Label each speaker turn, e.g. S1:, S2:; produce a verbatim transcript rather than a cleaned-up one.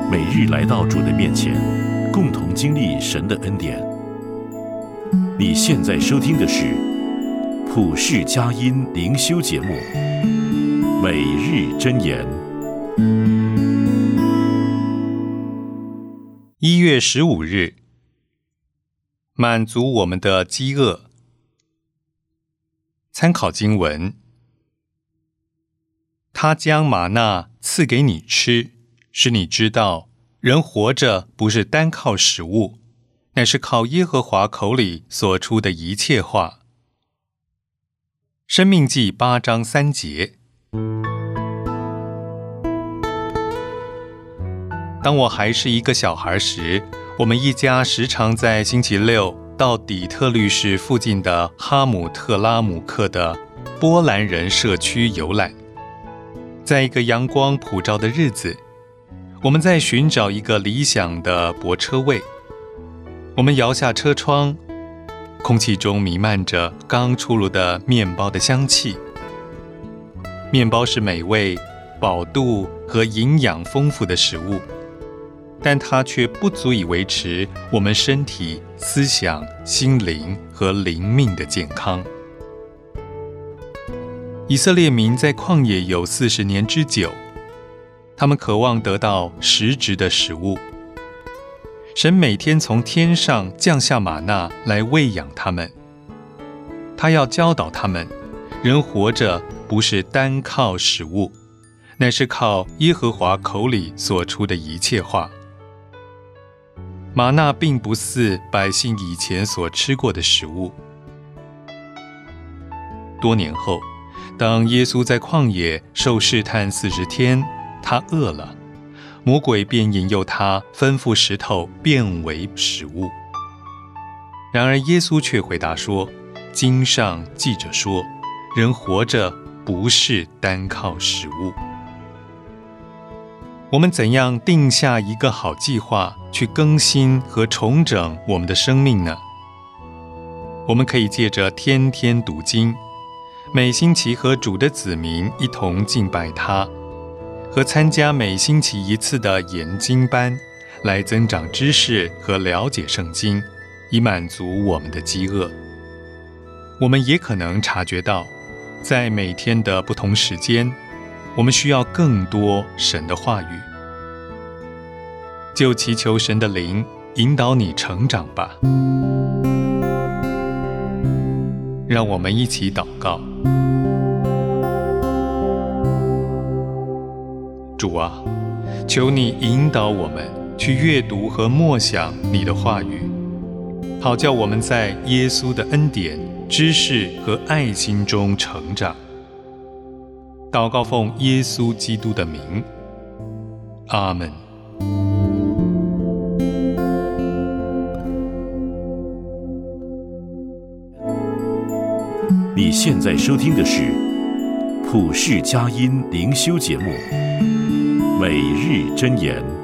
S1: 每日来到主的面前，共同经历神的恩典。你现在收听的是普世佳音灵修节目《每日箴言》。
S2: 一月十五日，满足我们的饥饿。参考经文：他将玛纳赐给你吃，使你知道，人活着不是单靠食物，乃是靠耶和华口里所出的一切话。申命记八章三节。当我还是一个小孩时，我们一家时常在星期六到底特律市附近的哈姆特拉姆克的波兰人社区游览。在一个阳光普照的日子，我们在寻找一个理想的泊车位。我们摇下车窗，空气中弥漫着刚出炉的面包的香气。面包是美味、饱肚和营养丰富的食物，但它却不足以维持我们身体、思想、心灵和灵命的健康。以色列民在旷野有四十年之久，他们渴望得到实质的食物。神每天从天上降下玛纳来喂养他们。他要教导他们，人活着不是单靠食物，乃是靠耶和华口里所出的一切话。玛纳并不似百姓以前所吃过的食物。多年后，当耶稣在旷野受试探四十天，他饿了，魔鬼便引诱他，吩咐石头变为食物。然而耶稣却回答说，经上记着说，人活着不是单靠食物。我们怎样定下一个好计划，去更新和重整我们的生命呢？我们可以借着天天读经，每星期和主的子民一同敬拜他，和参加每星期一次的研经班，来增长知识和了解圣经，以满足我们的饥饿。我们也可能察觉到，在每天的不同时间，我们需要更多神的话语。就祈求神的灵引导你成长吧。让我们一起祷告。主啊，求你引导我们去阅读和默想你的话语，好叫我们在耶稣的恩典、知识和爱心中成长。祷告奉耶稣基督的名，阿们。
S1: 你现在收听的是普世佳音灵修节目《每日箴言》。